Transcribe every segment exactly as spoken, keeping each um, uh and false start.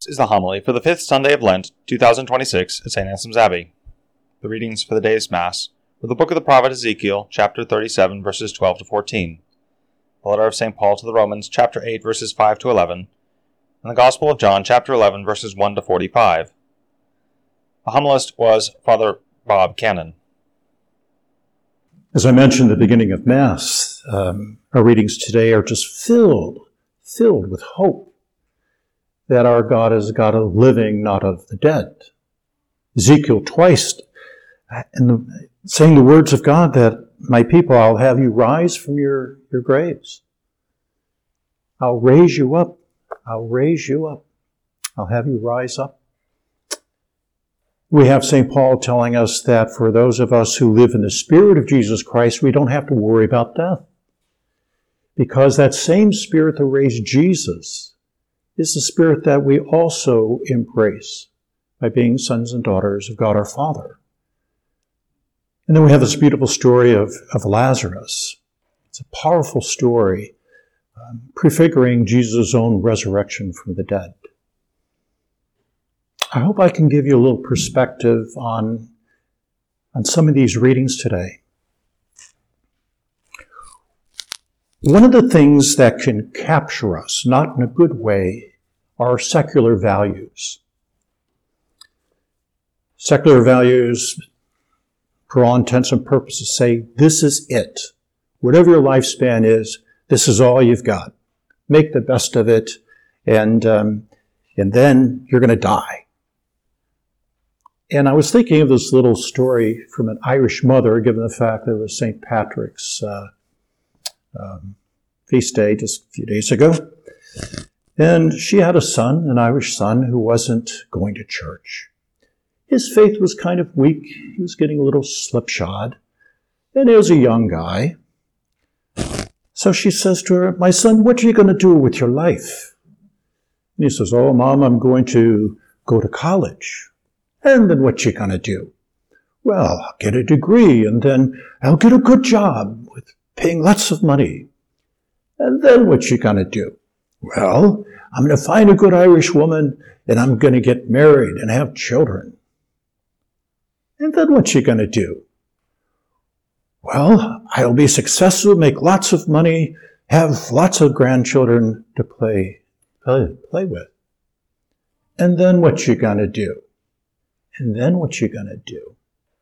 This is the homily for the fifth Sunday of Lent, two thousand twenty-six, at Saint Anselm's Abbey. The readings for the day's Mass were the book of the prophet Ezekiel, chapter thirty-seven, verses twelve to fourteen, the letter of Saint Paul to the Romans, chapter eight, verses five to eleven, and the Gospel of John, chapter eleven, verses one to forty-five. The homilist was Father Bob Cannon. As I mentioned at the beginning of Mass, um, our readings today are just filled, filled with hope that our God is a God of the living, not of the dead. Ezekiel twice, and the, saying the words of God that, my people, I'll have you rise from your, your graves. I'll raise you up. I'll raise you up. I'll have you rise up. We have Saint Paul telling us that for those of us who live in the Spirit of Jesus Christ, we don't have to worry about death. Because that same Spirit that raised Jesus is the Spirit that we also embrace by being sons and daughters of God our Father. And then we have this beautiful story of, of Lazarus. It's a powerful story, um, prefiguring Jesus' own resurrection from the dead. I hope I can give you a little perspective on, on some of these readings today. One of the things that can capture us, not in a good way, are secular values. Secular values, for all intents and purposes, say, this is it. Whatever your lifespan is, this is all you've got. Make the best of it, and, um, and then you're going to die. And I was thinking of this little story from an Irish mother, given the fact that it was Saint Patrick's uh, Um, feast day just a few days ago. And she had a son, an Irish son, who wasn't going to church. His faith was kind of weak. He was getting a little slipshod. And he was a young guy. So she says to her, my son, what are you going to do with your life? And he says, oh, Mom, I'm going to go to college. And then what you going to do? Well, I'll get a degree, and then I'll get a good job with paying lots of money. And then what you gonna do? Well, I'm gonna find a good Irish woman, and I'm gonna get married and have children. And then what you gonna do? Well, I'll be successful, make lots of money, have lots of grandchildren to play, play, play with. And then what you gonna do? And then what you gonna do?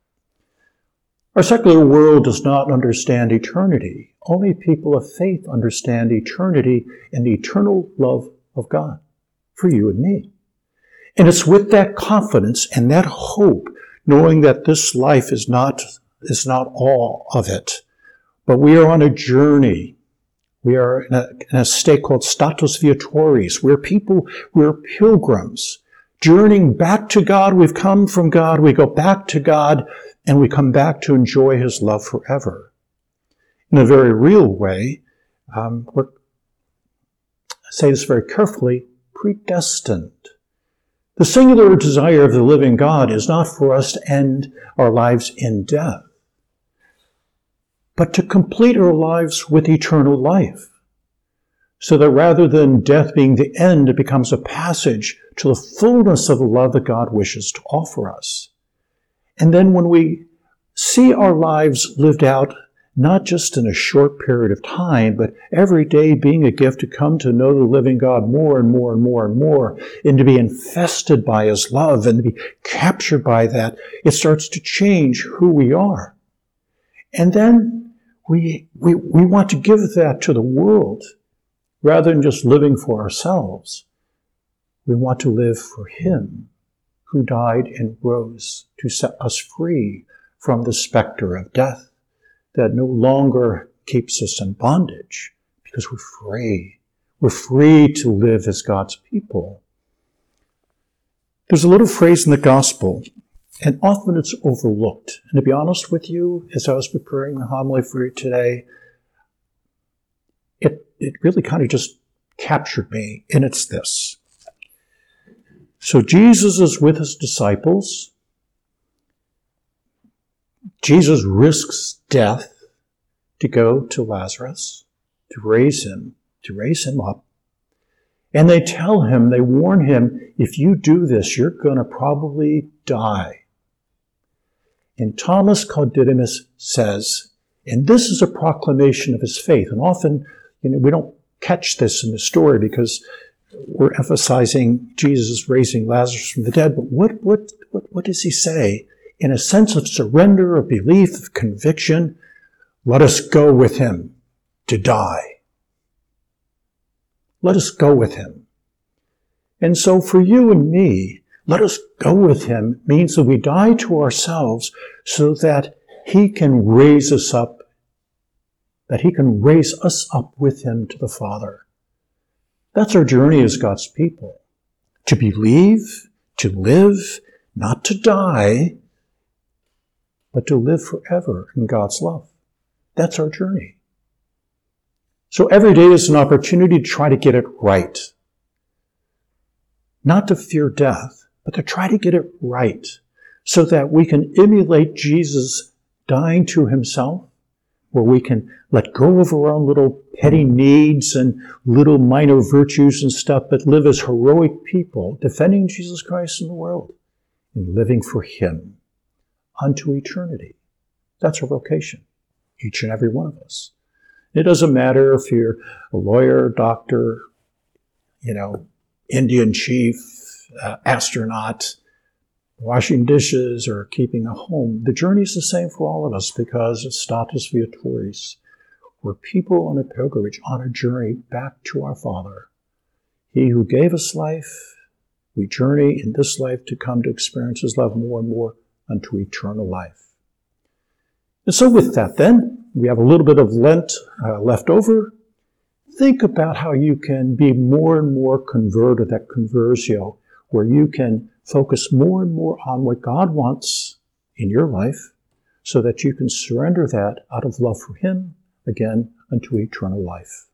Our secular world does not understand eternity. Only people of faith understand eternity and the eternal love of God for you and me. And it's with that confidence and that hope, knowing that this life is not, is not all of it, but we are on a journey. We are in a, in a state called status viatoris. We're people, we're pilgrims, journeying back to God. We've come from God. We go back to God. And we come back to enjoy His love forever. In a very real way, um, we're, I say this very carefully, predestined. The singular desire of the living God is not for us to end our lives in death, but to complete our lives with eternal life. So that rather than death being the end, it becomes a passage to the fullness of the love that God wishes to offer us. And then when we see our lives lived out, not just in a short period of time, but every day being a gift to come to know the living God more and more and more and more, and to be infested by His love and to be captured by that, it starts to change who we are. And then we, we, we want to give that to the world rather than just living for ourselves. We want to live for Him, who died and rose to set us free from the specter of death that no longer keeps us in bondage, because we're free. We're free to live as God's people. There's a little phrase in the Gospel, and often it's overlooked. And to be honest with you, as I was preparing the homily for you today, it, it really kind of just captured me, and it's this. So Jesus is with His disciples. Jesus risks death to go to Lazarus, to raise him, to raise him up. And they tell him, they warn him, if you do this, you're going to probably die. And Thomas called Didymus says, and this is a proclamation of his faith. And often, you know, we don't catch this in the story because we're emphasizing Jesus raising Lazarus from the dead. But what, what, what, what does he say? In a sense of surrender, of belief, of conviction, let us go with him to die. Let us go with him. And so for you and me, let us go with him means that we die to ourselves so that he can raise us up, that he can raise us up with him to the Father. That's our journey as God's people. To believe, to live, not to die, but to live forever in God's love. That's our journey. So every day is an opportunity to try to get it right. Not to fear death, but to try to get it right so that we can emulate Jesus dying to himself, where we can let go of our own little petty needs and little minor virtues and stuff, but live as heroic people, defending Jesus Christ in the world and living for him unto eternity. That's our vocation, each and every one of us. It doesn't matter if you're a lawyer, doctor, you know, Indian chief, uh, astronaut, washing dishes, or keeping a home. The journey is the same for all of us because it's status viatoris. We're people on a pilgrimage, on a journey back to our Father. He who gave us life, we journey in this life to come to experience his love more and more unto eternal life. And so with that then, we have a little bit of Lent uh, left over. Think about how you can be more and more converted, that conversio, where you can focus more and more on what God wants in your life so that you can surrender that out of love for him, again, unto eternal life.